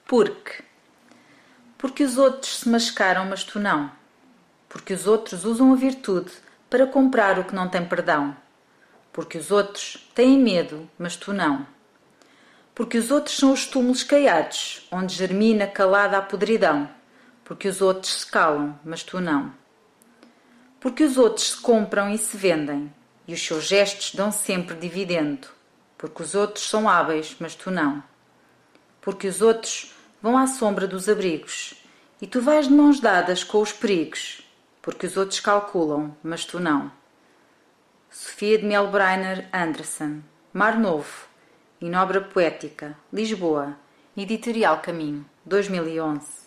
Porque? Porque os outros se mascaram, mas tu não. Porque os outros usam a virtude para comprar o que não tem perdão. Porque os outros têm medo, mas tu não. Porque os outros são os túmulos caiados, onde germina calada a podridão. Porque os outros se calam, mas tu não. Porque os outros se compram e se vendem, e os seus gestos dão sempre dividendo. Porque os outros são hábeis, mas tu não. Porque os outros vão à sombra dos abrigos, e tu vais de mãos dadas com os perigos. Porque os outros calculam, mas tu não. Sofia de Melbreiner Anderson, Mar Novo, em obra poética, Lisboa, Editorial Caminho, 2011.